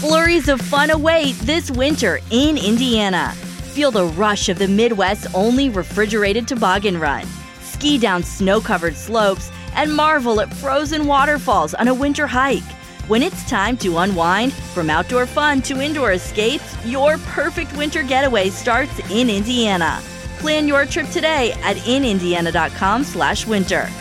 Flurries of fun await this winter in Indiana. Feel the rush of the Midwest's only refrigerated toboggan run. Ski down snow-covered slopes and marvel at frozen waterfalls on a winter hike. When it's time to unwind, from outdoor fun to indoor escapes, your perfect winter getaway starts in Indiana. Plan your trip today at inindiana.com/winter.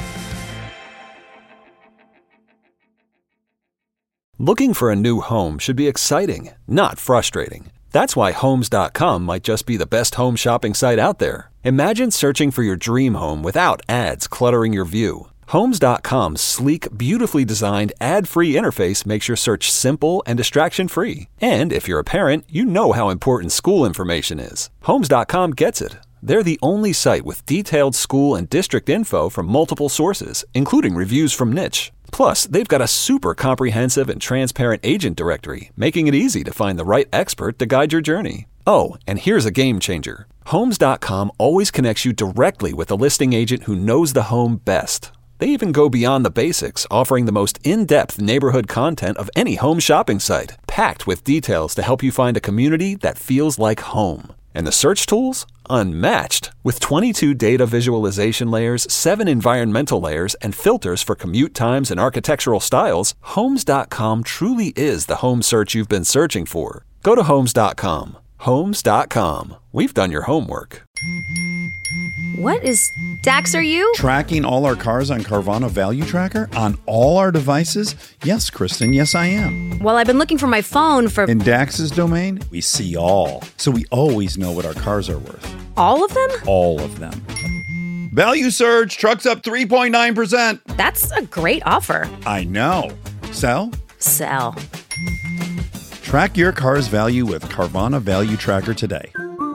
Looking for a new home should be exciting, not frustrating. That's why Homes.com might just be the best home shopping site out there. Imagine searching for your dream home without ads cluttering your view. Homes.com's sleek, beautifully designed, ad-free interface makes your search simple and distraction-free. And if you're a parent, you know how important school information is. Homes.com gets it. They're the only site with detailed school and district info from multiple sources, including reviews from Niche. Plus, they've got a super comprehensive and transparent agent directory, making it easy to find the right expert to guide your journey. Oh, and here's a game changer. Homes.com always connects you directly with a listing agent who knows the home best. They even go beyond the basics, offering the most in-depth neighborhood content of any home shopping site, packed with details to help you find a community that feels like home. And the search tools? Unmatched. With 22 data visualization layers, 7 environmental layers, and filters for commute times and architectural styles, Homes.com truly is the home search you've been searching for. Go to Homes.com. Homes.com. We've done your homework. What is Dax, are you? Tracking all our cars on Carvana Value Tracker on all our devices? Yes, Kristen, yes I am. Well, I've been looking for my phone for... In Dax's domain, we see all. So we always know what our cars are worth. All of them? All of them. Value surge, trucks up 3.9%. That's a great offer. I know. Sell? Sell. Track your car's value with Carvana Value Tracker today.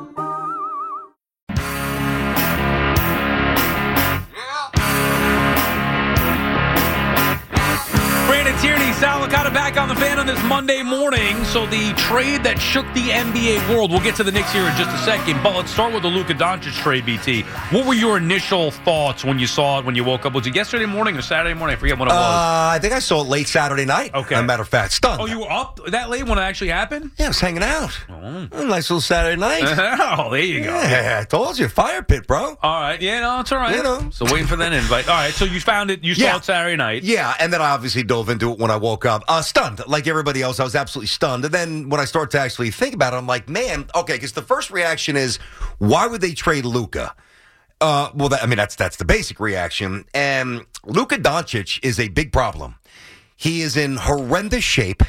Tierney, Sal Licata back on the Fan on this Monday morning. So the trade that shook the NBA world, we'll get to the Knicks here in just a second, but let's start with the Luka Doncic trade, BT. What were your initial thoughts when you saw it, when you woke up? Was it yesterday morning or Saturday morning? I forget when it was. I think I saw it late Saturday night. Okay. As a matter of fact, stunned. Oh, you were up that late when it actually happened? Yeah, I was hanging out. Oh. A nice little Saturday night. Oh, there you go. Yeah, I told you, fire pit, bro. All right. Yeah, no, it's all right. You know. So waiting for that invite. All right, so you found it, you saw it Saturday night. Yeah, and then I obviously dove into it when I woke up. Stunned. Like everybody else, I was absolutely stunned. And then when I start to actually think about it, I'm like, man, okay, because the first reaction is, why would they trade Luka? That's the basic reaction. And Luka Doncic is a big problem. He is in horrendous shape.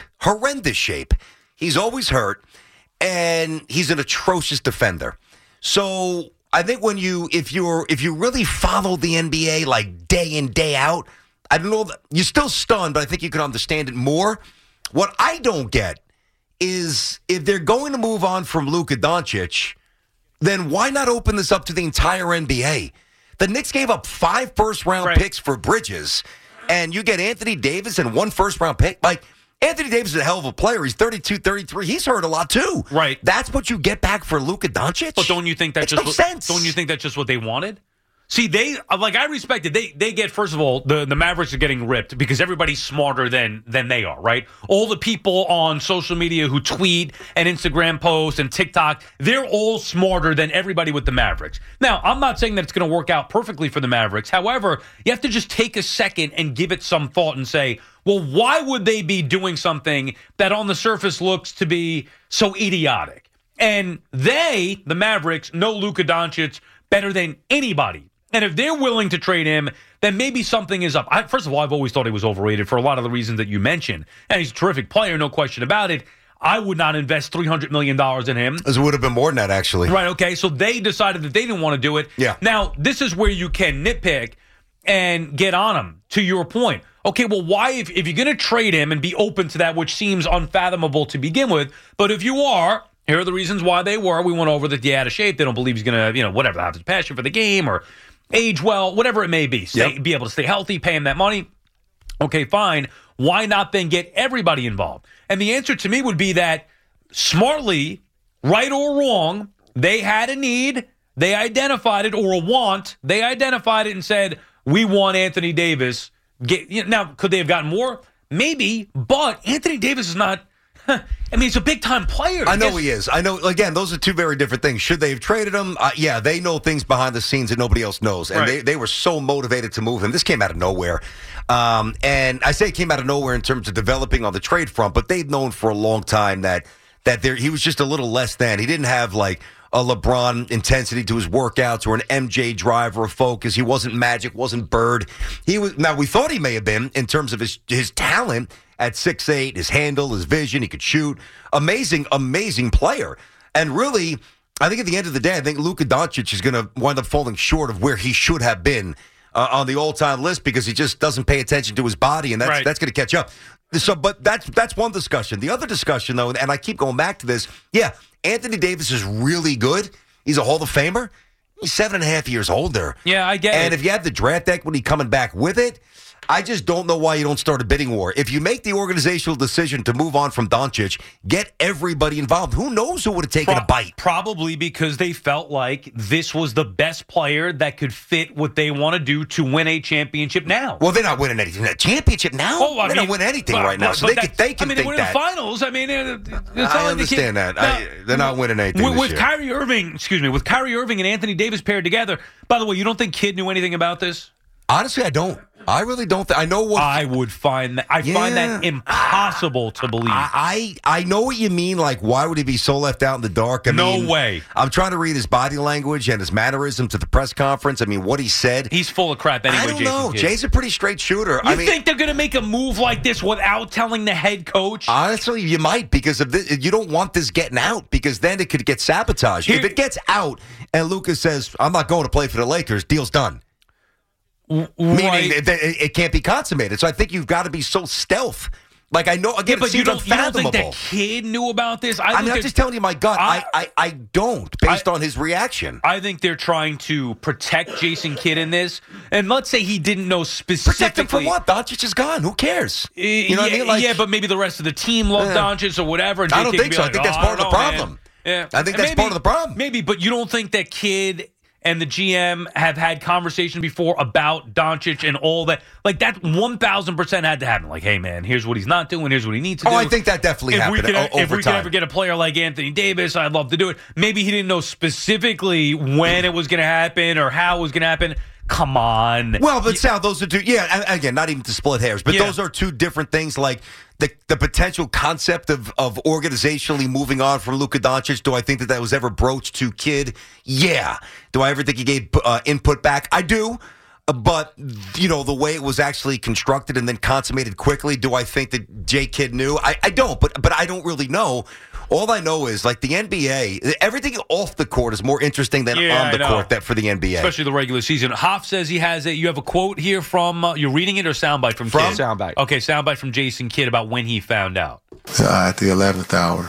He's always hurt, and he's an atrocious defender. So I think if you really follow the NBA like day in, day out, I don't know, you're still stunned, but I think you can understand it more. What I don't get is if they're going to move on from Luka Doncic, then why not open this up to the entire NBA? The Knicks gave up 5 first-round picks for Bridges, and you get Anthony Davis and 1 first-round pick. Like, Anthony Davis is a hell of a player. He's 32, 33. He's hurt a lot, too. Right. That's what you get back for Luka Doncic? But don't you think that's Don't you think that's just what they wanted? See, I respect it. They get, first of all, the Mavericks are getting ripped because everybody's smarter than they are, right? All the people on social media who tweet and Instagram post and TikTok, they're all smarter than everybody with the Mavericks. Now, I'm not saying that it's going to work out perfectly for the Mavericks. However, you have to just take a second and give it some thought and say, well, why would they be doing something that on the surface looks to be so idiotic? And the Mavericks, know Luka Doncic better than anybody. And if they're willing to trade him, then maybe something is up. First of all, I've always thought he was overrated for a lot of the reasons that you mentioned. And he's a terrific player, no question about it. I would not invest $300 million in him. It would have been more than that, actually. Right, okay. So they decided that they didn't want to do it. Yeah. Now, this is where you can nitpick and get on him, to your point. Okay, well, why, if you're going to trade him and be open to that, which seems unfathomable to begin with, but if you are, here are the reasons why they were. We went over that they're out of shape. They don't believe he's going to, whatever, have his passion for the game or age well, whatever it may be. Be able to stay healthy, pay him that money. Okay, fine. Why not then get everybody involved? And the answer to me would be that smartly, right or wrong, they had a need, they identified it, or a want, they identified it and said, we want Anthony Davis. Now, could they have gotten more? Maybe, but Anthony Davis is not I mean, he's a big-time player. I know he is. I know, again, those are two very different things. Should they have traded him? Yeah, they know things behind the scenes that nobody else knows. And they were so motivated to move him. This came out of nowhere. And I say it came out of nowhere in terms of developing on the trade front, but they've known for a long time that he was just a little less than. He didn't have, like, a LeBron intensity to his workouts or an MJ drive or a focus. He wasn't Magic, wasn't Bird. Now, we thought he may have been in terms of his talent at 6'8", his handle, his vision. He could shoot. Amazing, amazing player. And really, I think at the end of the day, I think Luka Doncic is going to wind up falling short of where he should have been on the all-time list because he just doesn't pay attention to his body, and that's going to catch up. So, but that's one discussion. The other discussion, though, and I keep going back to this, Anthony Davis is really good. He's a Hall of Famer. He's 7.5 years older. Yeah, I get it. And if you have the draft equity coming back with it, I just don't know why you don't start a bidding war. If you make the organizational decision to move on from Doncic, get everybody involved. Who knows who would have taken a bite? Probably because they felt like this was the best player that could fit what they want to do to win a championship now. Well, they're not winning anything. A championship now? They don't win anything right now. So they can think that. They win the finals. I mean, I understand that. They're not winning anything with Kyrie Irving. With Kyrie Irving and Anthony Davis paired together. By the way, you don't think Kidd knew anything about this? Honestly, I don't. I really don't. I know what I would find that. I find that impossible to believe. I know what you mean. Like, why would he be so left out in the dark? No way. I'm trying to read his body language and his mannerisms at the press conference. I mean, what he said. He's full of crap anyway. I don't know. Jay's a pretty straight shooter. You think they're going to make a move like this without telling the head coach? Honestly, you might because of this. You don't want this getting out because then it could get sabotaged. If it gets out and Luka says, "I'm not going to play for the Lakers," deal's done. Meaning it can't be consummated. So I think you've got to be so stealth. Like, I know, again, but it seems unfathomable. You don't think that Kidd knew about this? I'm just telling you my gut. I don't, based on his reaction. I think they're trying to protect Jason Kidd in this. And let's say he didn't know specifically. Protect him for what? Doncic is gone. Who cares? You know what I mean? Like, but maybe the rest of the team loved Doncic or whatever. And I don't think so. I think that's part of the problem. Yeah. I think that's part of the problem. Maybe, but you don't think that Kidd and the GM have had conversations before about Doncic and all that? Like, that 1,000% had to happen. Like, hey, man, here's what he's not doing. Here's what he needs to do. I think that definitely happened over time. If we could ever get a player like Anthony Davis, I'd love to do it. Maybe he didn't know specifically when it was going to happen or how it was going to happen. Come on. Well, but Sal, those are two. Yeah, again, not even to split hairs, but those are two different things. Like the potential concept of organizationally moving on from Luka Doncic. Do I think that was ever broached to Kidd? Yeah. Do I ever think he gave input back? I do. But, the way it was actually constructed and then consummated quickly, do I think that Jay Kidd knew? I don't, but I don't really know. All I know is, like, the NBA, everything off the court is more interesting than on the court for the NBA. Especially the regular season. Hoff says he has it. You have a quote here from, you're reading it or soundbite from Kidd? Soundbite. Okay, soundbite from Jason Kidd about when he found out. At the 11th hour.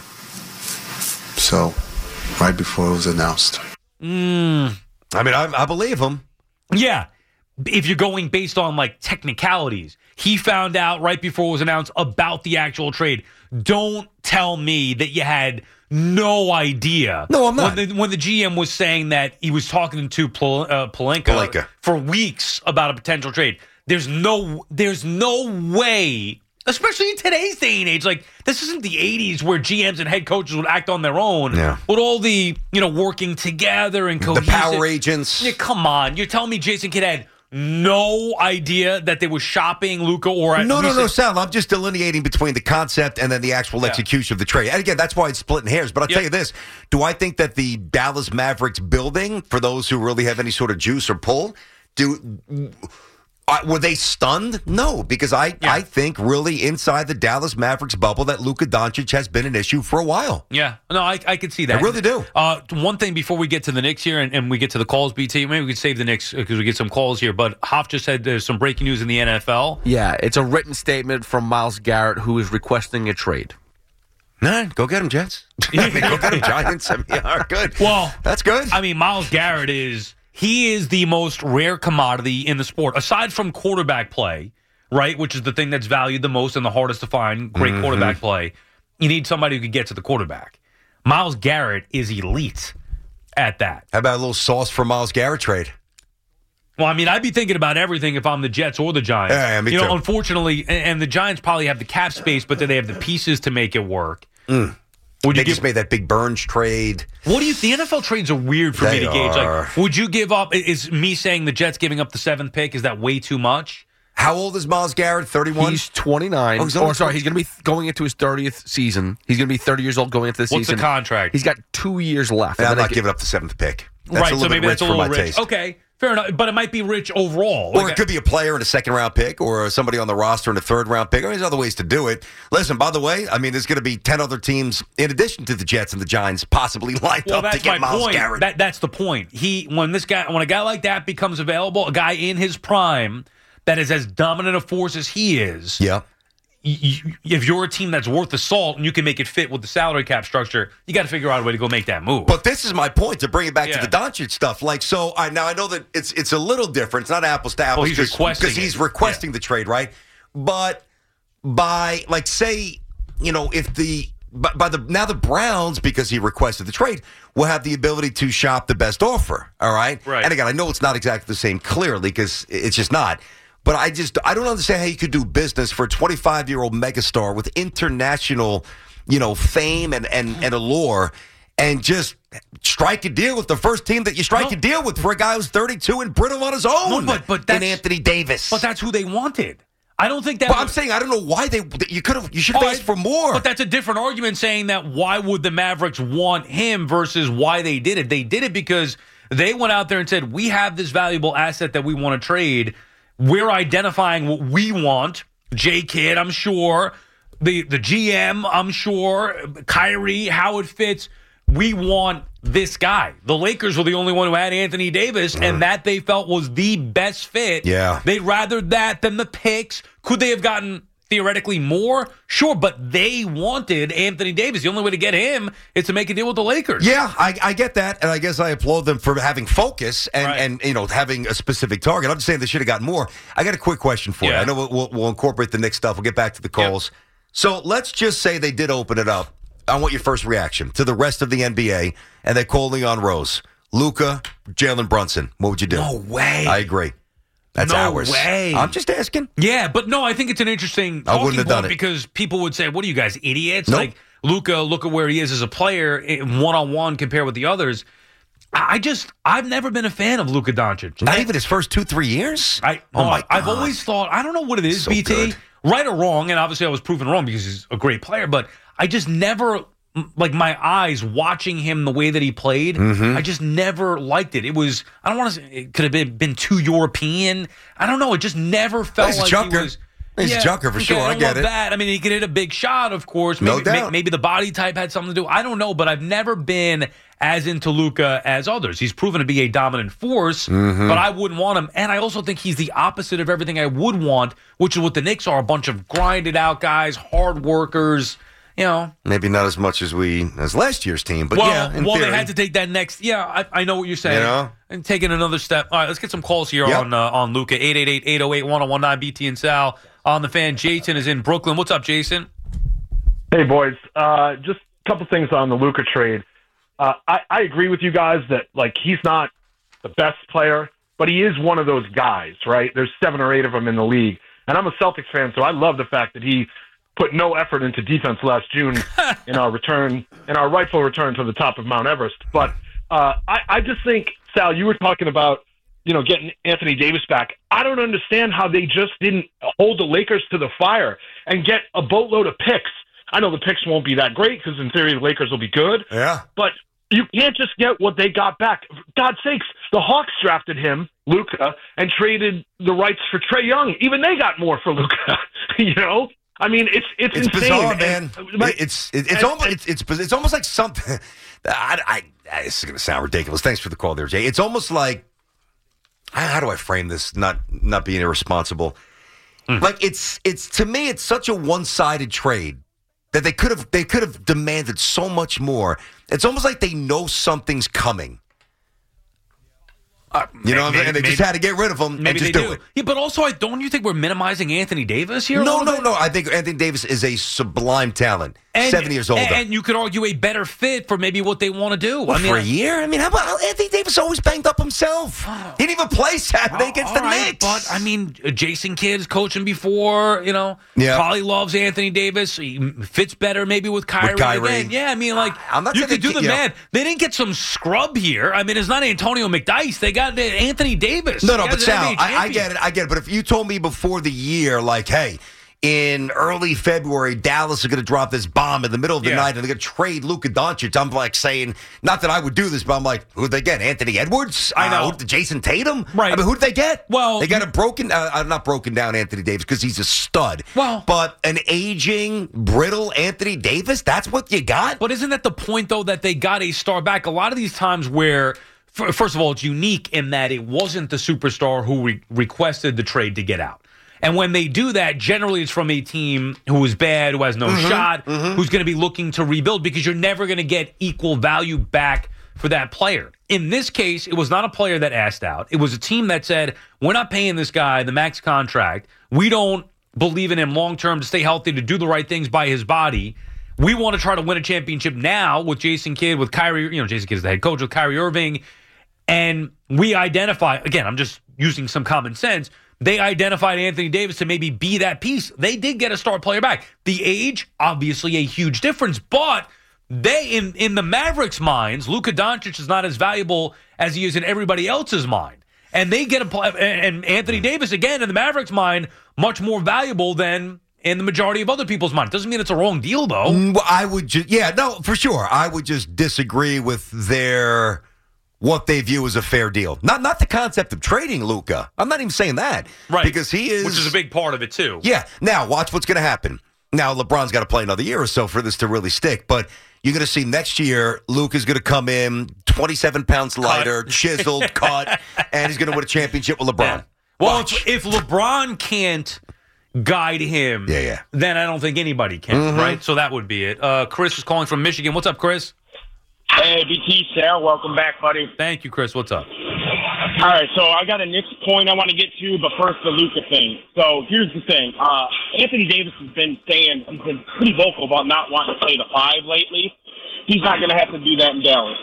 So, right before it was announced. I mean, I believe him. Yeah. If you're going based on, like, technicalities, he found out right before it was announced about the actual trade. Don't tell me that you had no idea. No, I'm not. When the GM was saying that he was talking to Pelinka for weeks about a potential trade. There's no way, especially in today's day and age. Like, this isn't the 80s where GMs and head coaches would act on their own. Yeah. With all the, working together and cohesive. The power agents. Yeah, come on. You're telling me Jason Kidd had no idea that they were shopping Luka or No, Sal. I'm just delineating between the concept and then the actual execution of the trade. And again, that's why it's splitting hairs. But I'll tell you this. Do I think that the Dallas Mavericks building, for those who really have any sort of juice or pull, were they stunned? No, because I think really inside the Dallas Mavericks bubble that Luka Doncic has been an issue for a while. Yeah, no, I could see that. I really do. One thing before we get to the Knicks here and we get to the calls, BT, maybe we could save the Knicks because we get some calls here, but Hoff just said there's some breaking news in the NFL. Yeah, it's a written statement from Myles Garrett who is requesting a trade. Nah, go get him, Jets. Go get him, Giants. Good. Well, that's good. I mean, Myles Garrett He is the most rare commodity in the sport, aside from quarterback play, right, which is the thing that's valued the most and the hardest to find, great quarterback play. You need somebody who can get to the quarterback. Myles Garrett is elite at that. How about a little sauce for Myles Garrett trade? Well, I mean, I'd be thinking about everything if I'm the Jets or the Giants. Yeah, me too. Unfortunately, and the Giants probably have the cap space, but then they have the pieces to make it work. Would you They just made that big Burns trade. What do you? The NFL trades are weird for me to gauge. Like, would you give up? Is me saying the Jets giving up the 7th pick? Is that way too much? How old is Myles Garrett? 31? He's 29. Oh, He's going to be going into his 30th season. He's going to be 30 years old going into the season. What's the contract? He's got 2 years left. And I'm not giving up the 7th pick. That's right, a little so maybe bit that's a rich little for my rich. taste. Okay, fair enough. But it might be rich overall. Or it could be a player in a 2nd-round pick or somebody on the roster in a 3rd-round pick. I mean, there's other ways to do it. Listen, by the way, I mean, there's going to be 10 other teams in addition to the Jets and the Giants possibly lined up to get Myles Garrett. That's the point. When a guy like that becomes available, a guy in his prime that is as dominant a force as he is. Yeah. If you're a team that's worth the salt and you can make it fit with the salary cap structure, you got to figure out a way to go make that move. But this is my point to bring it back to the Doncic stuff. Like, so now I know that it's a little different. It's not apples to apples because he's requesting the trade, right? But by say, if now the Browns, because he requested the trade, will have the ability to shop the best offer. All right. Right. And again, I know it's not exactly the same clearly because it's just not. But I don't understand how you could do business for a 25-year-old megastar with international, fame and allure, and just strike a deal with the first team that you strike a deal with for a guy who's 32 and brittle on his own. No, but that's Anthony Davis. But that's who they wanted. I don't think that. Well, I'm saying I don't know why you should have asked for more. But that's a different argument. Saying that why would the Mavericks want him versus why they did it? They did it because they went out there and said, "We have this valuable asset that we want to trade. We're identifying what we want." J. Kidd, I'm sure. The GM, I'm sure. Kyrie, how it fits. We want this guy. The Lakers were the only one who had Anthony Davis, and that they felt was the best fit. Yeah. They'd rather that than the picks. Could they have gotten theoretically more? Sure, but they wanted Anthony Davis. The only way to get him is to make a deal with the Lakers. Yeah, I get that, and I guess I applaud them for having focus and having a specific target. I'm just saying they should have gotten more. I got a quick question for you. I know we'll incorporate the Knicks stuff. We'll get back to the calls. Yep. So let's just say they did open it up. I want your first reaction to the rest of the NBA, and they call Leon Rose, Luka, Jalen Brunson. What would you do? No way. I agree. That's ours. No way. I'm just asking. Yeah, but no, I think it's an interesting talking point because people would say, what are you guys, idiots? Nope. Like, Luka, look at where he is as a player, one-on-one compared with the others. I've never been a fan of Luka Doncic. Not even his first 2-3 years? My God. I've always thought, I don't know what it is, so BT, good. Right or wrong, and obviously I was proven wrong because he's a great player, but I just never, my eyes watching him the way that he played, I just never liked it. It was, I don't want to say, it could have been too European. I don't know. It just never felt like he was. He's a junker for sure. I get it. That. I mean, he could hit a big shot, of course. Maybe, no doubt. Maybe the body type had something to do. I don't know, but I've never been as into Luka as others. He's proven to be a dominant force, but I wouldn't want him. And I also think he's the opposite of everything I would want, which is what the Knicks are, a bunch of grinded out guys, hard workers. Maybe not as much as last year's team, but in theory. they had to take that next. Yeah, I know what you're saying. And taking another step. All right, let's get some calls here on Luka. 888-808-1019, BT and Sal on the Fan. Jason is in Brooklyn. What's up, Jason? Hey, boys. Just a couple things on the Luka trade. I agree with you guys that he's not the best player, but he is one of those guys, right? There's 7 or 8 of them in the league, and I'm a Celtics fan, so I love the fact that he put no effort into defense last June in our rightful return to the top of Mount Everest. But I just think, Sal, you were talking about, getting Anthony Davis back. I don't understand how they just didn't hold the Lakers to the fire and get a boatload of picks. I know the picks won't be that great because in theory the Lakers will be good. Yeah. But you can't just get what they got back. For God's sakes, the Hawks drafted him, Luka, and traded the rights for Trae Young. Even they got more for Luka. I mean, it's insane, bizarre, man. It's almost like something. This is going to sound ridiculous. Thanks for the call there, Jay. It's almost like, how do I frame this? Not being irresponsible. Like it's to me, it's such a one-sided trade that they could have demanded so much more. It's almost like they know something's coming. And they just had to get rid of him and just do it. Yeah, but also, don't you think we're minimizing Anthony Davis here? No. I think Anthony Davis is a sublime talent. 7 years older. And you could argue a better fit for maybe what they want to do. For a year? I mean, how about Anthony Davis always banged up himself? He didn't even play Saturday against the Knicks. But, I mean, Jason Kidd's coaching before, Probably loves Anthony Davis. He fits better maybe with Kyrie. Again. Yeah, I mean, you could do the math. They didn't get some scrub here. I mean, it's not Antonio McDyess. They got Anthony Davis. No, but Sal, I get it. But if you told me before the year, hey, in early February, Dallas is going to drop this bomb in the middle of the night, and they're going to trade Luka Doncic. I'm saying, not that I would do this, but I'm like, who'd they get? Anthony Edwards? I know. Jason Tatum? Right. I mean, who'd they get? Well, they got not broken down Anthony Davis because he's a stud. Well, but an aging, brittle Anthony Davis, that's what you got? But isn't that the point, though, that they got a star back? A lot of these times where, first of all, it's unique in that it wasn't the superstar who requested the trade to get out. And when they do that, generally it's from a team who is bad, who has no shot, who's going to be looking to rebuild because you're never going to get equal value back for that player. In this case, it was not a player that asked out. It was a team that said, we're not paying this guy the max contract. We don't believe in him long-term to stay healthy, to do the right things by his body. We want to try to win a championship now with Jason Kidd, with Kyrie. Jason Kidd is the head coach, with Kyrie Irving. And we identify, again, I'm just using some common sense, they identified Anthony Davis to maybe be that piece. They did get a star player back. The age, obviously a huge difference, but they, in the Mavericks' minds, Luka Doncic is not as valuable as he is in everybody else's mind. And they get and Anthony Davis, again, in the Mavericks' mind, much more valuable than in the majority of other people's mind. Doesn't mean it's a wrong deal, though. Well, I would for sure. I would just disagree with what they view as a fair deal. Not the concept of trading Luka. I'm not even saying that. Right. Because he is... Which is a big part of it, too. Yeah. Now, watch what's going to happen. Now, LeBron's got to play another year or so for this to really stick. But you're going to see next year, Luka's going to come in 27 pounds lighter, chiseled, cut, and he's going to win a championship with LeBron. Yeah. Well, if LeBron can't guide him, then I don't think anybody can, right? So that would be it. Chris is calling from Michigan. What's up, Chris? Hey, BT, Sal, welcome back, buddy. Thank you, Chris. What's up? All right, so I got a Knicks point I want to get to, but first the Luka thing. So here's the thing. Anthony Davis has been pretty vocal about not wanting to play the 5 lately. He's not going to have to do that in Dallas.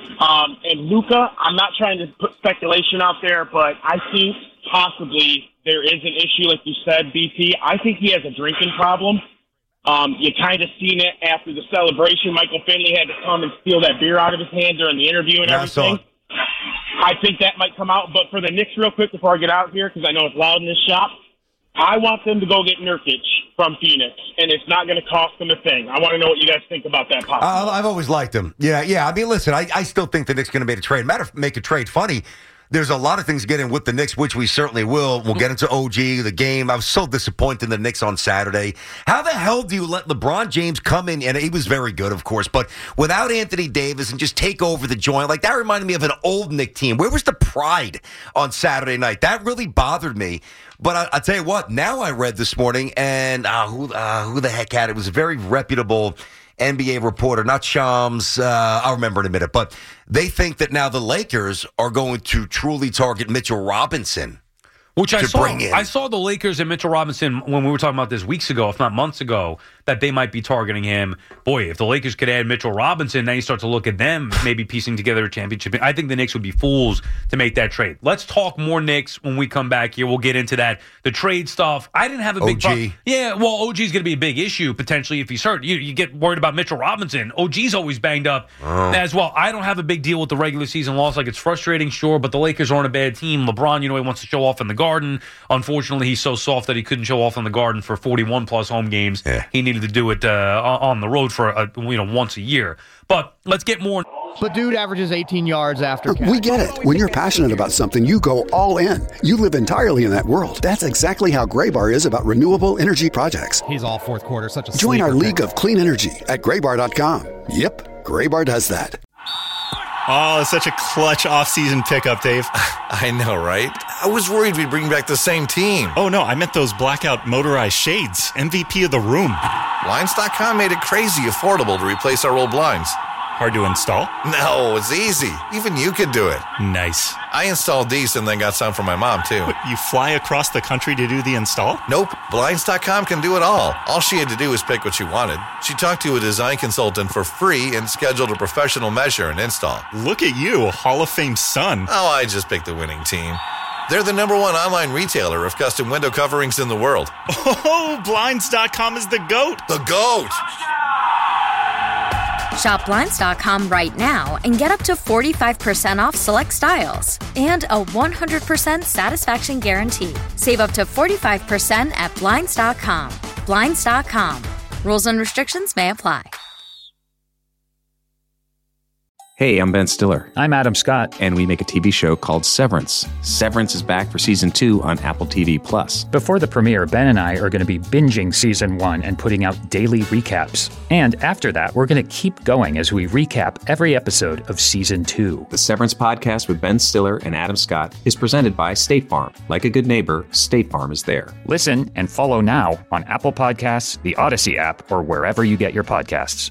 And Luka, I'm not trying to put speculation out there, but I think possibly there is an issue, like you said, BT. I think he has a drinking problem. You kind of seen it after the celebration. Michael Finley had to come and steal that beer out of his hand during the interview and everything. I think that might come out. But for the Knicks, real quick, before I get out here, because I know it's loud in this shop, I want them to go get Nurkic from Phoenix, and it's not going to cost them a thing. I want to know what you guys think about that possibility. I've always liked him. Yeah. I mean, listen, I still think the Knicks going to make a trade funny. There's a lot of things to get in with the Knicks, which we certainly will. We'll get into OG, the game. I was so disappointed in the Knicks on Saturday. How the hell do you let LeBron James come in? And he was very good, of course, but without Anthony Davis and just take over the joint. Like, that reminded me of an old Knicks team. Where was the pride on Saturday night? That really bothered me. But I'll tell you what, now I read this morning, and who the heck had it? It was a very reputable NBA reporter, not Shams, I'll remember in a minute, but they think that now the Lakers are going to truly target Mitchell Robinson. Which I saw the Lakers and Mitchell Robinson when we were talking about this weeks ago, if not months ago, that they might be targeting him. Boy, if the Lakers could add Mitchell Robinson, now you start to look at them maybe piecing together a championship. I think the Knicks would be fools to make that trade. Let's talk more Knicks when we come back here. We'll get into that. The trade stuff. I didn't have a big OG. Yeah, well, OG is going to be a big issue potentially if he's hurt. You get worried about Mitchell Robinson. OG's always banged up as well. I don't have a big deal with the regular season loss. Like, it's frustrating, sure, but the Lakers aren't a bad team. LeBron, he wants to show off in the Garden. Unfortunately, he's so soft that he couldn't show off in the Garden for 41-plus home games. Yeah. He needed to do it on the road for once a year. But let's get more. But dude averages 18 yards after catch. We get it. When you're passionate about something, you go all in. You live entirely in that world. That's exactly how Graybar is about renewable energy projects. He's all fourth quarter. Such a Join our league of clean energy at Graybar.com. Yep, Graybar does that. Oh, it's such a clutch off-season pickup, Dave. I know, right? I was worried we'd bring back the same team. Oh, no, I meant those blackout motorized shades. MVP of the room. Blinds.com made it crazy affordable to replace our old blinds. Hard to install? No, it's easy. Even you could do it. Nice. I installed these and then got some for my mom, too. You fly across the country to do the install? Nope. Blinds.com can do it all. All she had to do was pick what she wanted. She talked to a design consultant for free and scheduled a professional measure and install. Look at you, a Hall of Fame son. Oh, I just picked the winning team. They're the #1 online retailer of custom window coverings in the world. Oh, Blinds.com is the GOAT. The GOAT! Shop Blinds.com right now and get up to 45% off select styles and a 100% satisfaction guarantee. Save up to 45% at Blinds.com. Blinds.com. Rules and restrictions may apply. Hey, I'm Ben Stiller. I'm Adam Scott. And we make a TV show called Severance. Severance is back for Season 2 on Apple TV+. Before the premiere, Ben and I are going to be binging Season 1 and putting out daily recaps. And after that, we're going to keep going as we recap every episode of Season 2. The Severance podcast with Ben Stiller and Adam Scott is presented by State Farm. Like a good neighbor, State Farm is there. Listen and follow now on Apple Podcasts, the Odyssey app, or wherever you get your podcasts.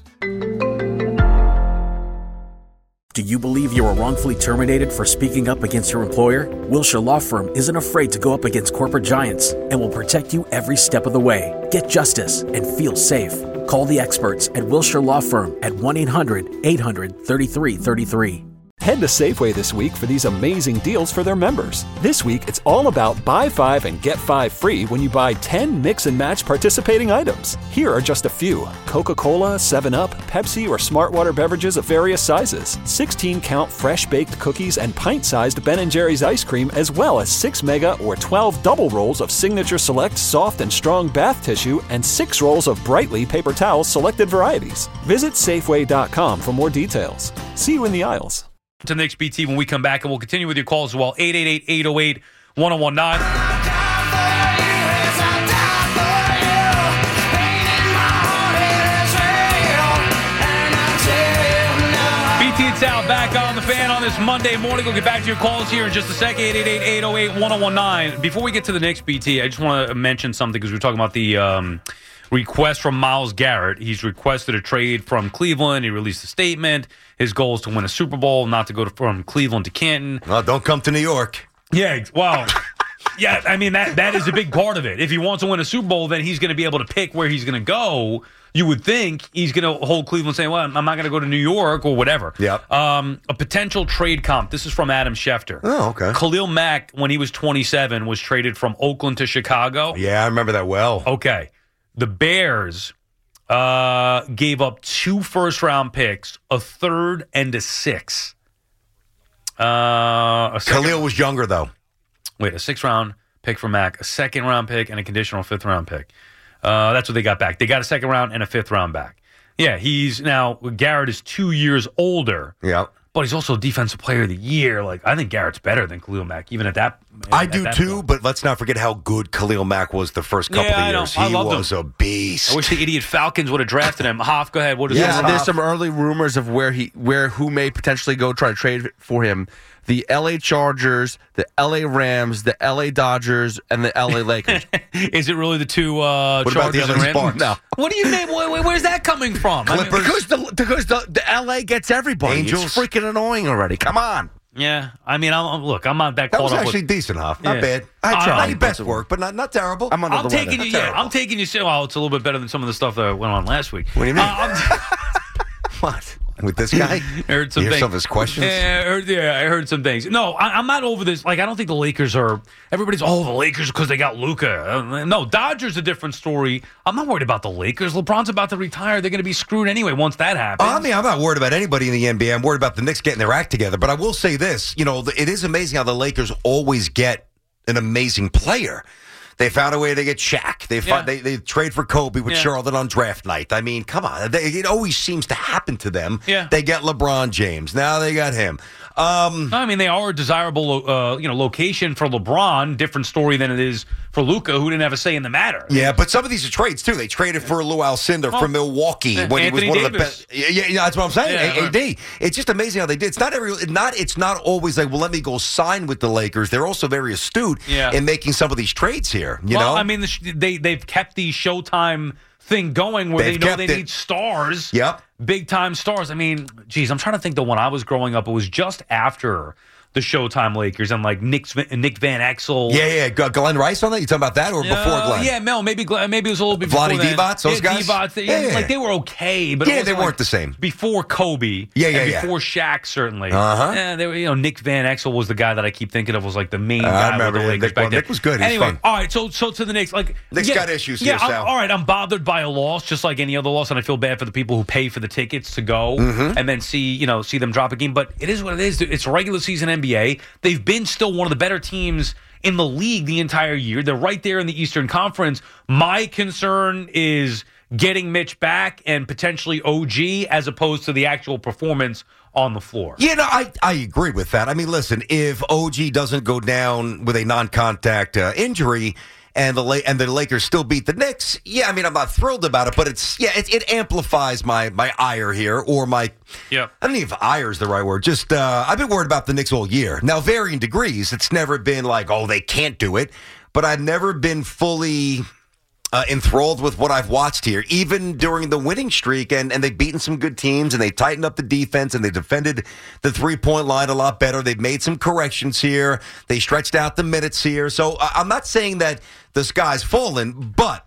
Do you believe you were wrongfully terminated for speaking up against your employer? Wilshire Law Firm isn't afraid to go up against corporate giants and will protect you every step of the way. Get justice and feel safe. Call the experts at Wilshire Law Firm at 1-800-800-3333. Head to Safeway this week for these amazing deals for their members. This week, it's all about buy 5 and get 5 free when you buy 10 mix and match participating items. Here are just a few: Coca-Cola, 7-Up, Pepsi, or Smartwater beverages of various sizes, 16-count fresh-baked cookies and pint-sized Ben & Jerry's ice cream, as well as 6 mega or 12 double rolls of Signature Select soft and strong bath tissue and 6 rolls of Brightly paper towels selected varieties. Visit Safeway.com for more details. See you in the aisles. To the next BT when we come back, and we'll continue with your calls as well. 888-808-1019. BT and Sal back on the Fan on this Monday morning. We'll get back to your calls here in just a second. 888-808-1019. Before we get to the next BT, I just want to mention something because we're talking about the request from Myles Garrett. He's requested a trade from Cleveland. He released a statement. His goal is to win a Super Bowl, not to go from Cleveland to Canton. Well, don't come to New York. Yeah, well, yeah, I mean, that is a big part of it. If he wants to win a Super Bowl, then he's going to be able to pick where he's going to go. You would think he's going to hold Cleveland saying, well, I'm not going to go to New York or whatever. Yep. A potential trade comp. This is from Adam Schefter. Oh, okay. Khalil Mack, when he was 27, was traded from Oakland to Chicago. Yeah, I remember that well. Okay. The Bears gave up 2 first-round picks, a third, and a 6th. Khalil was younger, though. Wait, a 6th-round pick for Mack, a 2nd-round pick, and a conditional 5th-round pick. That's what they got back. They got a 2nd round and a 5th round back. Yeah, Garrett is 2 years older. Yeah. But he's also Defensive Player of the Year. Like, I think Garrett's better than Khalil Mack, even at that. I do too, but let's not forget how good Khalil Mack was the first couple of years. He was a beast. I wish the idiot Falcons would have drafted him. Hoff, go ahead. What is there's some early rumors of who may potentially go try to trade for him. The L.A. Chargers, the L.A. Rams, the L.A. Dodgers, and the L.A. Lakers. Is it really the two what Chargers about the and Rams? No. What do you mean? Where's that coming from? Because the L.A. gets everybody. Angels. It's freaking annoying already. Come on. Yeah, I mean, I'm not that That caught was up actually with. decent, Hoff. Not bad. I tried. Not your best work, but not terrible. I'm taking you. Yeah, I'm taking you. Well, it's a little bit better than some of the stuff that went on last week. What do you mean? What? With this guy? I heard some things. Some of his questions? I heard some things. No, I'm not over this. Like, I don't think the Lakers are. Everybody's, the Lakers because they got Luka. No, Dodgers a different story. I'm not worried about the Lakers. LeBron's about to retire. They're going to be screwed anyway once that happens. I mean, I'm not worried about anybody in the NBA. I'm worried about the Knicks getting their act together. But I will say this. It is amazing how the Lakers always get an amazing player. They found a way to get Shaq. They trade for Kobe with Charlotte on draft night. I mean, come on. It always seems to happen to them. Yeah. They get LeBron James. Now they got him. I mean, they are a desirable location for LeBron. Different story than it is for Luka, who didn't have a say in the matter. Yeah, but some of these are trades, too. They traded for Lou Alcindor from Milwaukee when Anthony he was one of the Davis. best. Yeah, that's what I'm saying. Yeah, AD. It's just amazing how they did. It's not always like, well, let me go sign with the Lakers. They're also very astute in making some of these trades here. You know? I mean, they've kept the Showtime thing going where they know they need stars. Yep. big-time stars. I mean, geez, I'm trying to think the one I was growing up. It was just after the Showtime Lakers and like Nick Van Exel. Yeah. Glenn Rice on that? You talking about that or before Glenn? Yeah, Mel. Maybe it was a little bit before Vlade then. Divac, those guys? Divac, Yeah. Like they were okay, but they weren't the same. Before Kobe, before Shaq, certainly. They were, Nick Van Exel was the guy that I keep thinking of was like the main guy. I remember with the Lakers back then. Nick was good. Anyway, fun. all right. So to the Knicks, Nick's got issues here, Sal. All right, I'm bothered by a loss, just like any other loss, and I feel bad for the people who pay for the tickets to go and then see them drop a game. But it is what it is. It's regular season NBA. They've been still one of the better teams in the league the entire year. They're right there in the Eastern Conference. My concern is getting Mitch back and potentially OG as opposed to the actual performance on the floor. Yeah, no, I agree with that. I mean, listen, if OG doesn't go down with a non-contact injury and the Lakers still beat the Knicks, yeah, I mean, I'm not thrilled about it, but it amplifies my ire here, or my, I don't know if ire is the right word, just, I've been worried about the Knicks all year. Now, varying degrees, it's never been like, oh, they can't do it, but I've never been fully enthralled with what I've watched here, even during the winning streak, and they've beaten some good teams, and they tightened up the defense, and they defended the three-point line a lot better. They've made some corrections here. They stretched out the minutes here. So I'm not saying that the sky's fallen, but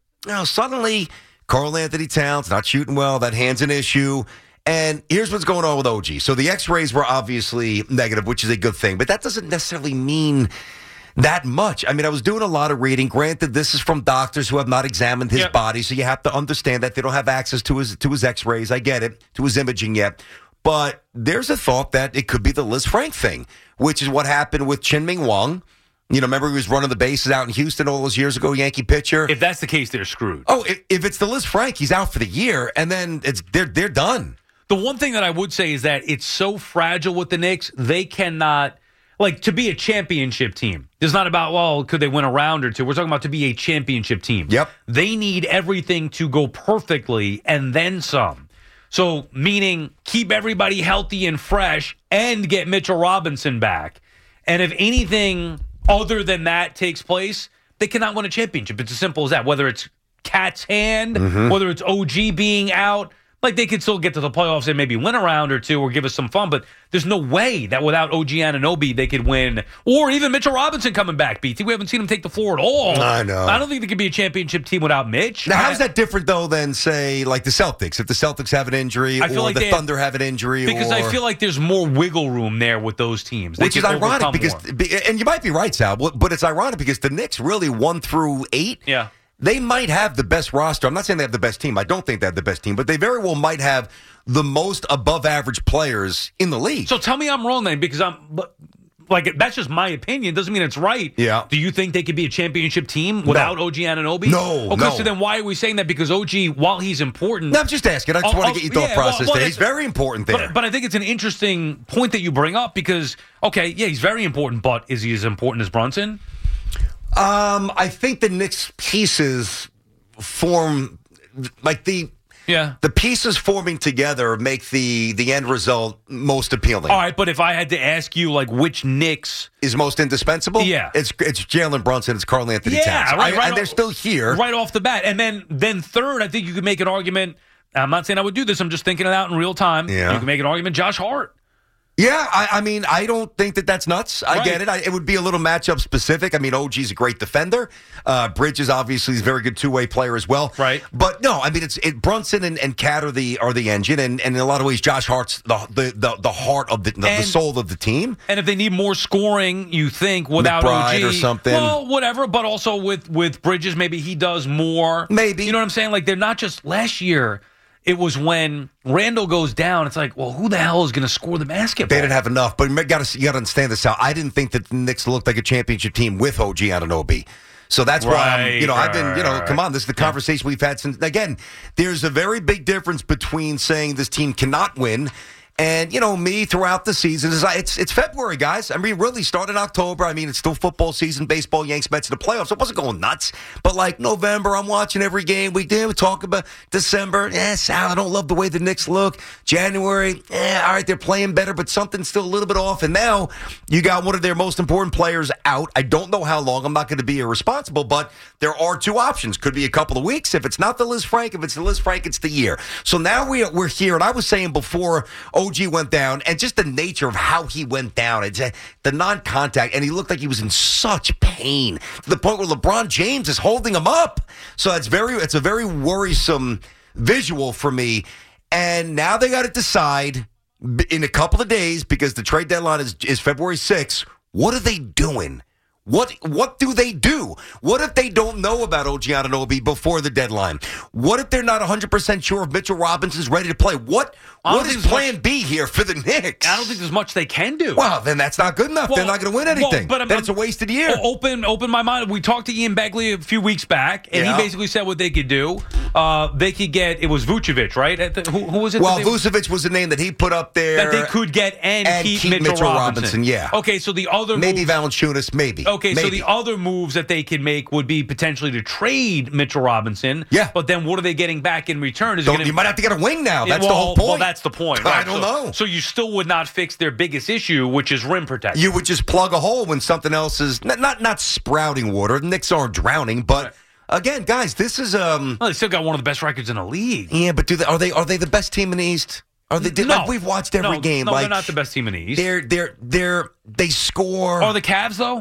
suddenly Karl Anthony Towns not shooting well. That hand's an issue. And here's what's going on with OG. So the X-rays were obviously negative, which is a good thing, but that doesn't necessarily mean that much. I mean, I was doing a lot of reading. Granted, this is from doctors who have not examined his body, so you have to understand that they don't have access to his X-rays. I get it, to his imaging yet. But there's a thought that it could be the Liz Frank thing, which is what happened with Chin-Ming Wang. Remember he was running the bases out in Houston all those years ago, Yankee pitcher? If that's the case, they're screwed. Oh, if it's the Liz Frank, he's out for the year, and then they're done. The one thing that I would say is that it's so fragile with the Knicks, they cannot... to be a championship team, it's not about, well, could they win a round or two? We're talking about to be a championship team. Yep. They need everything to go perfectly and then some. So, meaning keep everybody healthy and fresh and get Mitchell Robinson back. And if anything other than that takes place, they cannot win a championship. It's as simple as that. Whether it's Cat's hand, whether it's OG being out, they could still get to the playoffs and maybe win a round or two or give us some fun, but there's no way that without OG Anunoby they could win, or even Mitchell Robinson coming back, BT. We haven't seen him take the floor at all. I know. I don't think they could be a championship team without Mitch. Now, how's that different, though, than, say, like the Celtics? If the Celtics have an injury or like the Thunder have an injury? Because I feel like there's more wiggle room there with those teams. Which is ironic, because, and you might be right, Sal, but it's ironic because the Knicks really 1 through 8. Yeah. They might have the best roster. I'm not saying they have the best team. I don't think they have the best team, but they very well might have the most above-average players in the league. So tell me I'm wrong then, because that's just my opinion. Doesn't mean it's right. Yeah. Do you think they could be a championship team without OG Anunoby? No. Okay, so then why are we saying that? Because OG, while he's important... No, I'm just asking. I just want to get your thought process there. He's very important there. But I think it's an interesting point that you bring up because, he's very important, but is he as important as Brunson? I think the Knicks pieces form the pieces forming together make the end result most appealing. All right, but if I had to ask you, which Knicks is most indispensable? Yeah, it's Jalen Brunson, it's Karl Anthony Towns. Right, and they're still here right off the bat. And then third, I think you could make an argument. I'm not saying I would do this. I'm just thinking it out in real time. Yeah. You can make an argument. Josh Hart. Yeah, I mean, I don't think that's nuts. I get it. It would be a little matchup specific. I mean, OG's a great defender. Bridges obviously is a very good two-way player as well. Right. But no, I mean, Brunson and Cat are the engine, and in a lot of ways, Josh Hart's the heart of the soul of the team. And if they need more scoring, you think without McBride OG or something, well, whatever. But also with Bridges, maybe he does more. Maybe, you know what I'm saying? They're not just last year. It was when Randall goes down. It's like, well, who the hell is going to score the basketball? They didn't have enough, but you got to understand this. I didn't think that the Knicks looked like a championship team with OG Anunoby. So that's why I've been, come on, this is the conversation we've had since. Again, there's a very big difference between saying this team cannot win And, me throughout the season, it's February, guys. I mean, really started in October. I mean, it's still football season, baseball, Yanks, Mets, and the playoffs. It wasn't going nuts. But like November, I'm watching every game. We talk about December. Sal, I don't love the way the Knicks look. January, all right, they're playing better, but something's still a little bit off. And now you got one of their most important players out. I don't know how long. I'm not going to be irresponsible, but there are two options. Could be a couple of weeks. If it's not the Liz Frank, if it's the Liz Frank, it's the year. So now we're here. And I was saying before OG went down, and just the nature of how he went down, it's the non-contact, and he looked like he was in such pain to the point where LeBron James is holding him up. So it's a very worrisome visual for me. And now they got to decide in a couple of days, because the trade deadline is February 6th. What are they doing? What do they do? What if they don't know about OG Anunoby before the deadline? What if they're not 100% sure if Mitchell Robinson's ready to play? What is plan B here for the Knicks? I don't think there's much they can do. Well, then that's not good enough. They're not going to win anything. Then it's a wasted year. Open my mind. We talked to Ian Begley a few weeks back, and he basically said what they could do. They could get, it was Vucevic, right? Who was it? Well, Vucevic was the name that he put up there. That they could get and keep Mitchell Robinson. Yeah. Okay, so the other maybe Valanciunas, maybe. Okay, so the other moves that they could make would be potentially to trade Mitchell Robinson. Yeah. But then what are they getting back in return? You might have to get a wing now. That's the whole point. Well, that's the point. Right? I don't know. So you still would not fix their biggest issue, which is rim protection. You would just plug a hole when something else is not sprouting water. The Knicks aren't drowning, but... Right. Again, guys, this is Well, they still got one of the best records in the league. Yeah, but are they the best team in the East? Are they? No. We've watched every game. No, they're not the best team in the East. They score. Are the Cavs though?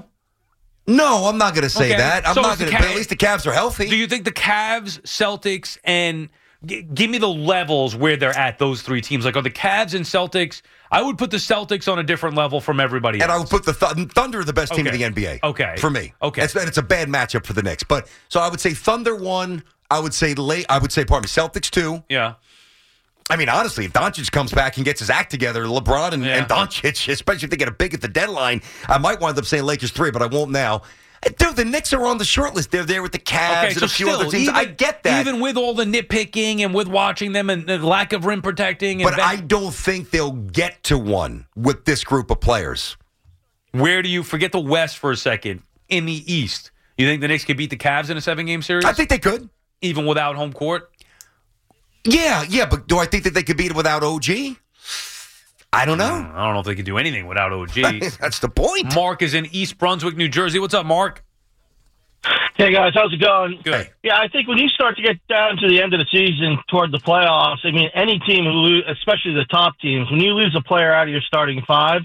No, I'm not going to say that. I'm not going to. But at least the Cavs are healthy. Do you think the Cavs, Celtics, and give me the levels where they're at? Those three teams, like, are the Cavs and Celtics? I would put the Celtics on a different level from everybody else. And I would put the Thunder the best team in the NBA. Okay. For me. Okay. It's a bad matchup for the Knicks. But so I would say Thunder 1. I would say Celtics 2. Yeah. I mean, honestly, if Doncic comes back and gets his act together, LeBron and Doncic, especially if they get a big at the deadline, I might wind up saying Lakers 3, but I won't now. Dude, the Knicks are on the short list. They're there with the Cavs and a few other teams. I get that. Even with all the nitpicking and with watching them and the lack of rim protecting. But I don't think they'll get to one with this group of players. Where do you forget the West for a second? In the East, you think the Knicks could beat the Cavs in a 7-game series? I think they could. Even without home court? Yeah, but do I think that they could beat it without OG? I don't know. I don't know if they could do anything without OG. That's the point. Mark is in East Brunswick, New Jersey. What's up, Mark? Hey, guys. How's it going? Good. Yeah, I think when you start to get down to the end of the season toward the playoffs, I mean, any team who lose, especially the top teams, when you lose a player out of your starting five,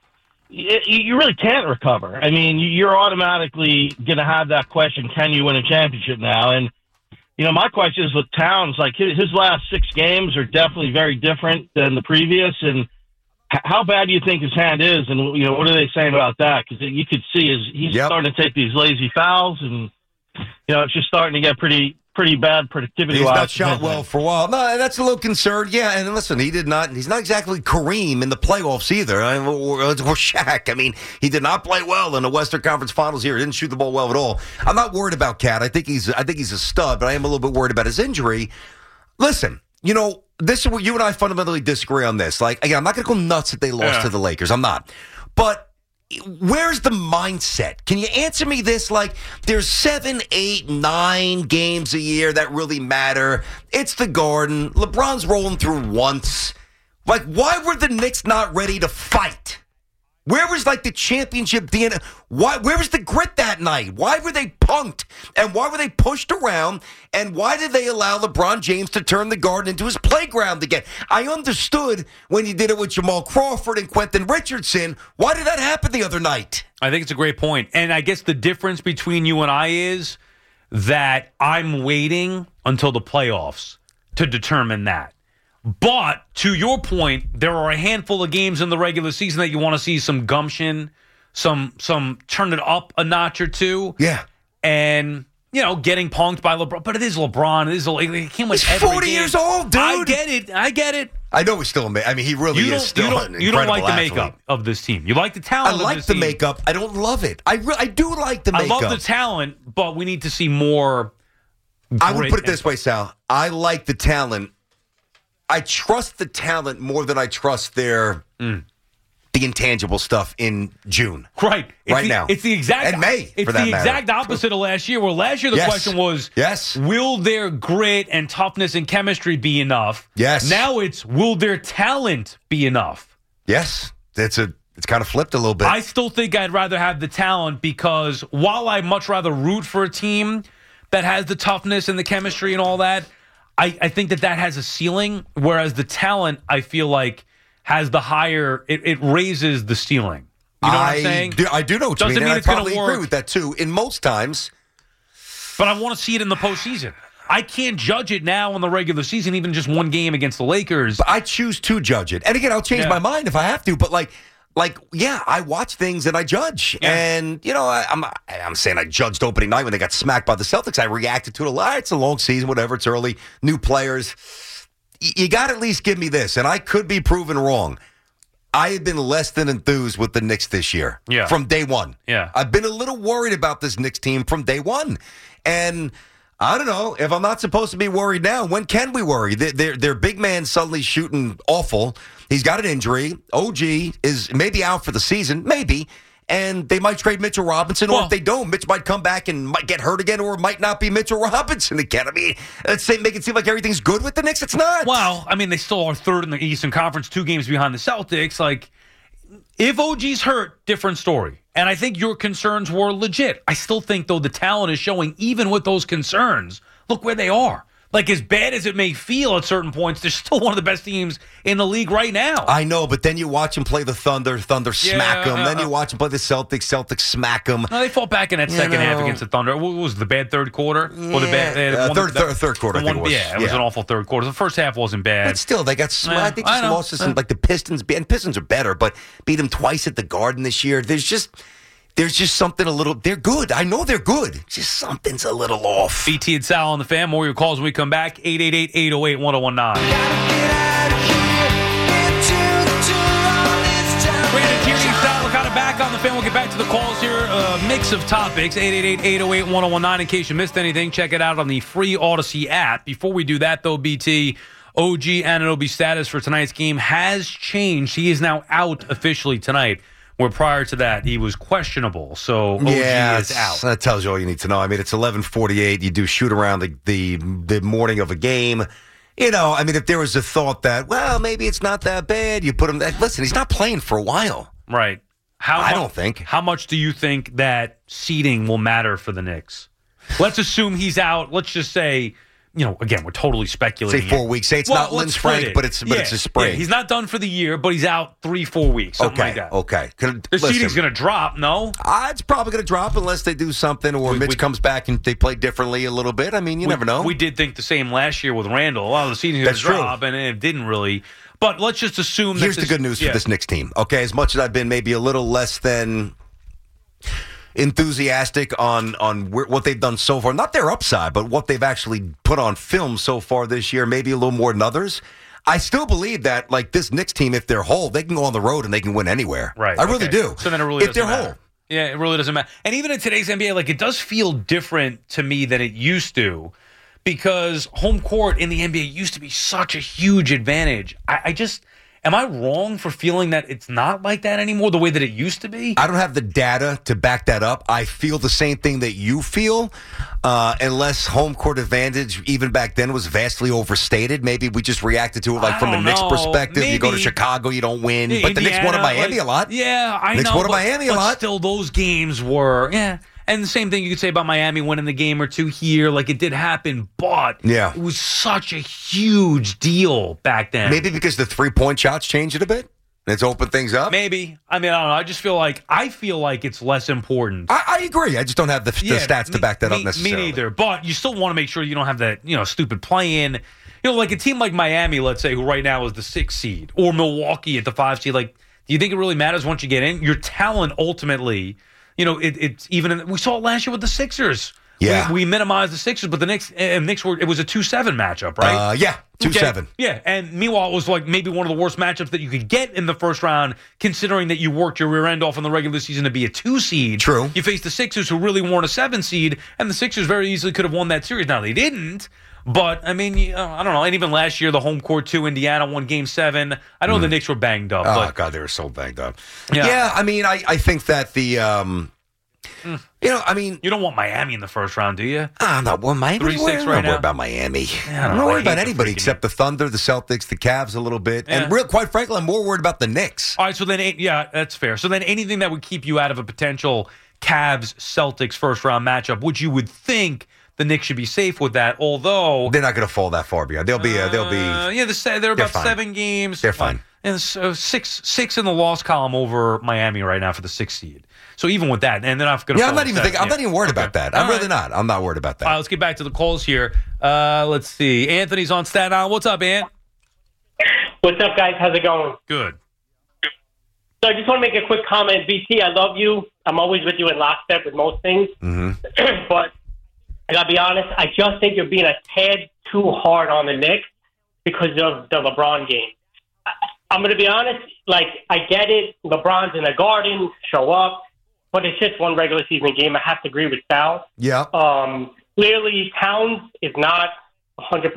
you really can't recover. I mean, you're automatically going to have that question, can you win a championship now? And, my question is with Towns, like his last 6 games are definitely very different than the previous. And how bad do you think his hand is? And, what are they saying about that? Because you could see he's starting to take these lazy fouls, and, it's just starting to get pretty bad productivity. He's not shot well for a while. No, that's a little concern. Yeah, and listen, he's not exactly Kareem in the playoffs either, or Shaq. I mean, he did not play well in the Western Conference Finals here. He didn't shoot the ball well at all. I'm not worried about Cat. I think he's a stud, but I am a little bit worried about his injury. Listen, this is where you and I fundamentally disagree on this. Like, again, I'm not going to go nuts that they lost to the Lakers. I'm not. But where's the mindset? Can you answer me this? Like, there's 7, 8, 9 games a year that really matter. It's the Garden. LeBron's rolling through once. Like, why were the Knicks not ready to fight? Where was, the championship DNA? Where was the grit that night? Why were they punked? And why were they pushed around? And why did they allow LeBron James to turn the Garden into his playground again? I understood when you did it with Jamal Crawford and Quentin Richardson. Why did that happen the other night? I think it's a great point. And I guess the difference between you and I is that I'm waiting until the playoffs to determine that. But to your point, there are a handful of games in the regular season that you want to see some gumption, some turn it up a notch or two. Yeah. And, getting punked by LeBron. But it is LeBron. He can't win every 40 game. years old, dude. I get it. I know he's still amazing. I mean, he really is still an incredible You don't like the athlete. makeup of this team. You like the talent I like of this the team. makeup. I don't love it. I do like the makeup. I love the talent, but we need to see more I would put it this way, Sal. I like the talent. I trust the talent more than I trust the intangible stuff in June. Right. Now. It's the exact and May. It's for that the matter. exact opposite of last year. Where last year the question was, will their grit and toughness and chemistry be enough? Yes. Now it's, will their talent be enough? Yes. It's kind of flipped a little bit. I still think I'd rather have the talent because while I'd much rather root for a team that has the toughness and the chemistry and all that, I think that has a ceiling, whereas the talent, I feel like, has the higher, it raises the ceiling. You know what I'm saying? I do know what you mean, and I probably agree with that, too, in most times. But I want to see it in the postseason. I can't judge it now in the regular season, even just one game against the Lakers. But I choose to judge it. And again, I'll change my mind if I have to, but I watch things and I judge. Yeah. And, I'm saying I judged opening night when they got smacked by the Celtics. I reacted to it a lot. It's a long season, whatever. It's early. New players. You got to at least give me this. And I could be proven wrong. I have been less than enthused with the Knicks this year. Yeah. From day one. Yeah. I've been a little worried about this Knicks team from day one. And I don't know. If I'm not supposed to be worried now, when can we worry? Their big man suddenly shooting awful. He's got an injury. OG is maybe out for the season, maybe. And they might trade Mitchell Robinson, or if they don't, Mitch might come back and might get hurt again, or it might not be Mitchell Robinson again. I mean, make it seem like everything's good with the Knicks. It's not. Well, I mean, they still are third in the Eastern Conference, 2 games behind the Celtics. Like, if OG's hurt, different story. And I think your concerns were legit. I still think, though, the talent is showing, even with those concerns, look where they are. Like, as bad as it may feel at certain points, they're still one of the best teams in the league right now. I know, but then you watch them play the Thunder smack them. Then you watch them play the Celtics smack them. No, they fought back in that second half against the Thunder. What was the bad third quarter? Or the bad third quarter, I think it was. Yeah, it was an awful third quarter. The first half wasn't bad. But still, they got smacked. They just lost to some, like the Pistons. And Pistons are better, but beat them twice at the Garden this year. There's just something a little. They're good. I know they're good. Just something's a little off. BT and Sal on the Fan. More of your calls when we come back. 888-808-1019. Brandon Tierney, Sal Licata back on the Fan. We'll get back to the calls here. A mix of topics. 888-808-1019. In case you missed anything, check it out on the free Odyssey app. Before we do that, though, BT, OG Anunoby's status for tonight's game has changed. He is now out officially tonight, where prior to that, he was questionable. So OG is out. That tells you all you need to know. I mean, it's 11:48. You do shoot around the morning of a game. I mean, if there was a thought that, well, maybe it's not that bad, you put him. Listen, he's not playing for a while. Right. I don't think. How much do you think that seeding will matter for the Knicks? Let's assume he's out. Let's just say, again, we're totally speculating. Say 4 weeks. Say it's not Lynn Frank, but it's a sprain. Yeah, he's not done for the year, but he's out 3-4 weeks. Something like that. Okay. The seeding's going to drop, no? It's probably going to drop unless they do something, or Mitch comes back and they play differently a little bit. I mean, you never know. We did think the same last year with Randall. The seeding's going to drop, and it didn't really. But let's just assume Here's the good news for this Knicks team. Okay, as much as I've been maybe a little less than enthusiastic on what they've done so far, not their upside, but what they've actually put on film so far this year, maybe a little more than others. I still believe that, like, this Knicks team, if they're whole, they can go on the road and they can win anywhere. Right. I really do. So then it really if they're matter. whole. Yeah, it really doesn't matter. And even in today's NBA, like, it does feel different to me than it used to, because home court in the NBA used to be such a huge advantage. I just, am I wrong for feeling that it's not like that anymore, the way that it used to be? I don't have the data to back that up. I feel the same thing that you feel, unless home court advantage, even back then, was vastly overstated. Maybe we just reacted to it like from the Knicks perspective. Maybe. You go to Chicago, you don't win. But the Knicks won at Miami a lot. Yeah, I know. Knicks won at Miami a lot. Still, those games were, And the same thing you could say about Miami winning the game or two here. Like, it did happen, but it was such a huge deal back then. Maybe because the three-point shots changed it a bit? It's opened things up? Maybe. I mean, I don't know. I just feel like it's less important. I agree. I just don't have the stats to back that up necessarily. Me neither. But you still want to make sure you don't have that, stupid play-in. Like a team like Miami, let's say, who right now is the 6th seed, or Milwaukee at the 5 seed. Like, do you think it really matters once you get in? Your talent ultimately... it's even. We saw it last year with the Sixers. Yeah, we minimized the Sixers, but the Knicks were. It was a 2-7 matchup, right? 2-7. Okay. Yeah, and meanwhile, it was like maybe one of the worst matchups that you could get in the first round, considering that you worked your rear end off in the regular season to be a 2 seed. True. You faced the Sixers, who really weren't a 7 seed, and the Sixers very easily could have won that series. Now they didn't, But, I mean, I don't know. And even last year, the home court too, Indiana won Game 7. I know the Knicks were banged up. Oh, but, God, they were so banged up. Yeah. I mean, I think that the, I mean. You don't want Miami in the first round, do you? I'm not one Miami. 3-6 right I'm not now. worried about Miami. Yeah, I'm not worried about anybody except the Thunder, the Celtics, the Cavs a little bit. Yeah. And quite frankly, I'm more worried about the Knicks. All right, so then, that's fair. So then anything that would keep you out of a potential Cavs-Celtics first-round matchup, which you would think the Knicks should be safe with that, although... They're not going to fall that far behind. They're about fine. 7 games. They're fine. And so six in the loss column over Miami right now for the 6th seed. So even with that, and they're not going to... I'm not even worried about that. I'm really not. I'm not worried about that. All right, let's get back to the calls here. Let's see. Anthony's on Staten Island. What's up, Ant? What's up, guys? How's it going? Good. So I just want to make a quick comment. BT, I love you. I'm always with you in lockstep with most things. But I got to be honest, I just think you're being a tad too hard on the Knicks because of the LeBron game. I'm going to be honest. Like, I get it. LeBron's in the Garden, show up. But it's just one regular season game. I have to agree with Sal. Yeah. Clearly, Towns is not 100%.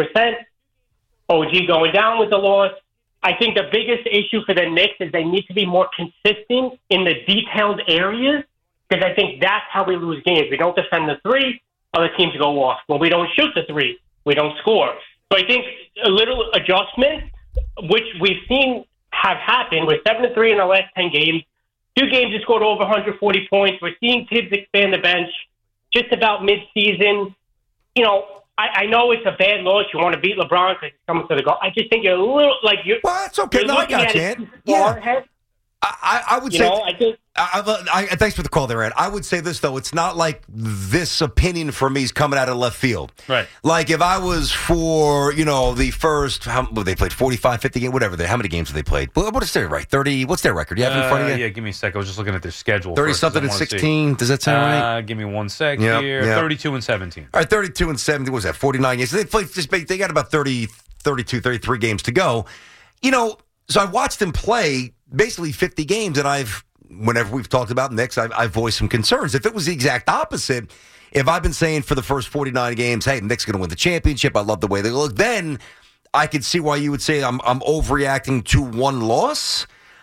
OG going down with the loss. I think the biggest issue for the Knicks is they need to be more consistent in the detailed areas because I think that's how we lose games. We don't defend the 3, other teams go off. When we don't shoot the 3, we don't score. So I think a little adjustment, which we've seen have happened. We're 7-3 in the last 10 games. 2 games he scored over 140 points. We're seeing Tibbs expand the bench just about mid-season. You know, I know it's a bad loss. You want to beat LeBron because he's coming to the goal. I just think you're a little like you're. Well, it's okay. No, I got you, Ant. Yeah. I would say. Thanks for the call there, Ant. I would say this though: it's not like this opinion for me is coming out of left field. Right. Like if I was for the first, they played 45, 50 games, whatever. How many games have they played? What is their right? 30. What's their record? You have it in front of you? Yeah, give me a sec. I was just looking at their schedule. 30 something and 16. Does that sound right? Give me one sec Yep, here. yep. 32 and 17. All right, 32 and 17. What was that? 49 games. So they played. They got about 30, 32, 33 games to go. So I watched them play basically 50 games, and whenever we've talked about Knicks, I've voiced some concerns. If it was the exact opposite, if I've been saying for the first 49 games, hey, Knicks going to win the championship, I love the way they look, then I could see why you would say I'm overreacting to one loss,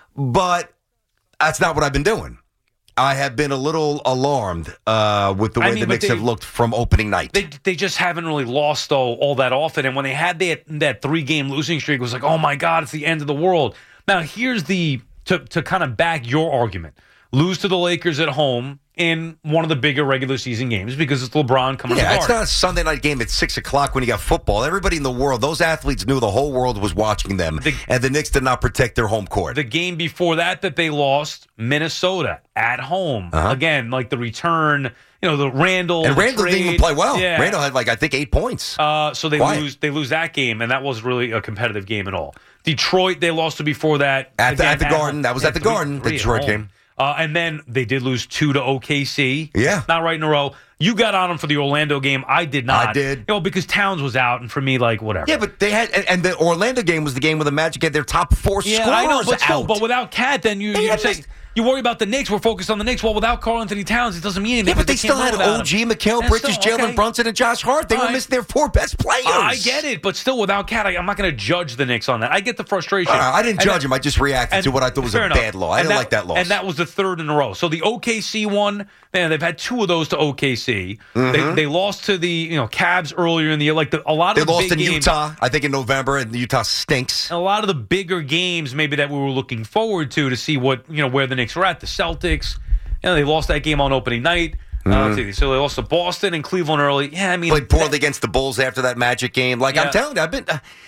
but that's not what I've been doing. I have been a little alarmed with the way the Knicks have looked from opening night. They just haven't really lost, though, all that often. And when they had that 3-game losing streak, it was like, oh, my God, it's the end of the world. Now, here's to kind of back your argument. Lose to the Lakers at home in one of the bigger regular season games because it's LeBron coming to the Garden. It's not a Sunday night game at 6 o'clock when you got football. Everybody in the world, those athletes knew the whole world was watching them, and the Knicks did not protect their home court. The game before that they lost, Minnesota, at home. Again, like the return, the Randall. And Randall didn't even play well. Yeah. Randall had, I think, 8 points. So they lose that game, and that wasn't really a competitive game at all. Detroit, they lost to before that. At the Garden. That was at the Garden, the Detroit game. And then they did lose 2 to OKC. Yeah. Not right in a row. You got on them for the Orlando game. I did not. I did. Because Towns was out, and for me, whatever. Yeah, but they had, and the Orlando game was the game where the Magic had their top 4 scorers I know, but out. But without Cat, then you say... You worry about the Knicks. We're focused on the Knicks. Well, without Karl Anthony Towns, it doesn't mean anything. Yeah, but they still had OG, Mikal Bridges, Jalen Brunson, and Josh Hart. They were missing their 4 best players. I get it, but still, without Cat, I'm not going to judge the Knicks on that. I get the frustration. I didn't judge him. I just reacted to what I thought was a bad loss. I didn't like that loss. And that was the 3rd in a row. So the OKC one, man, they've had 2 of those to OKC. They lost to the Cavs earlier in the year. A lot of they the lost big in games, Utah, I think, in November, and Utah stinks. A lot of the bigger games, maybe that we were looking forward to see what where the Knicks were at. The Celtics. They lost that game on opening night. Let's see. So they lost to Boston and Cleveland early. Yeah, I mean, played poorly against the Bulls after that Magic game. I'm telling you, I've been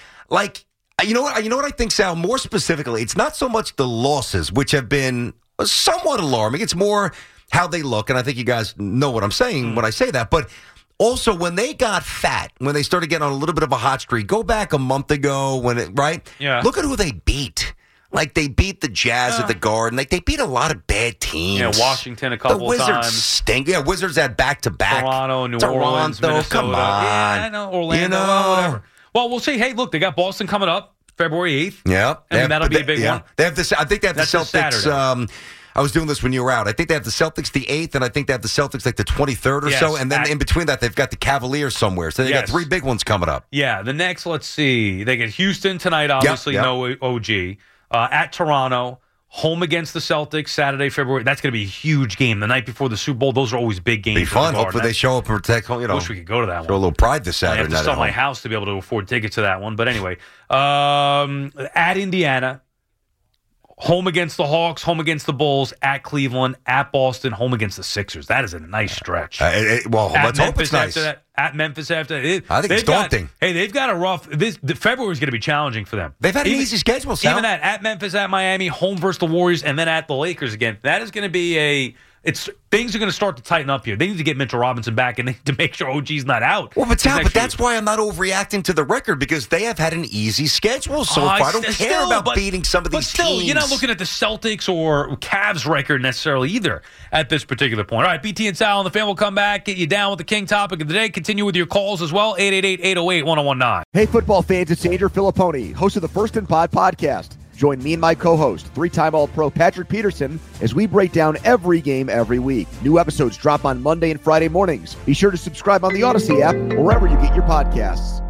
you know what I think, Sal. More specifically, it's not so much the losses, which have been somewhat alarming. It's more how they look, and I think you guys know what I'm saying when I say that. But also, when they got fat, when they started getting on a little bit of a hot streak, go back a month ago Yeah. Look at who they beat. They beat the Jazz at the Garden. They beat a lot lot of bad teams. Yeah, Washington a couple of times. The Wizards stink. Yeah, Wizards had back-to-back. Toronto, New Orleans, Minnesota. Come on. Yeah, I know. Orlando, whatever. Well, we'll see. Hey, look, they got Boston coming up February 8th. Yeah. I mean, that'll be a big one. They have this. I think they have That's the Celtics. I was doing this when you were out. I think they have the Celtics the 8th, and I think they have the Celtics like the 23rd or so. And then in between that, they've got the Cavaliers somewhere. So they got 3 big ones coming up. Yeah, the next, let's see. They get Houston tonight, obviously, no OG. At Toronto. Home against the Celtics Saturday, February. That's going to be a huge game. The night before the Super Bowl, those are always big games. Be fun. Hopefully they show up and protect. You know, wish we could go to that one. Show a little pride this Saturday. I have to sell my house to be able to afford tickets to that one. But anyway, at Indiana, home against the Hawks, home against the Bulls, at Cleveland, at Boston, home against the Sixers. That is a nice stretch. Let's hope it's nice. At Memphis after that. I think it's daunting. They've got a rough. February is going to be challenging for them. They've had an easy schedule, Sal. Even at Memphis, at Miami, home versus the Warriors, and then at the Lakers again. That is going to be things are going to start to tighten up here. They need to get Mitchell Robinson back, and they need to make sure OG's not out. Well, but that's why I'm not overreacting to the record, because they have had an easy schedule so far. I don't care about beating some of these teams. You're not looking at the Celtics or Cavs record necessarily either at this particular point. All right, BT and Sal on the Fan will come back, get you down with the King topic of the day. Continue with your calls as well, 888-808-1019. Hey, football fans, it's Andrew Filipponi, host of the First and Pod podcast. Join me and my co-host, 3-time All-Pro Patrick Peterson, as we break down every game every week. New episodes drop on Monday and Friday mornings. Be sure to subscribe on the Odyssey app or wherever you get your podcasts.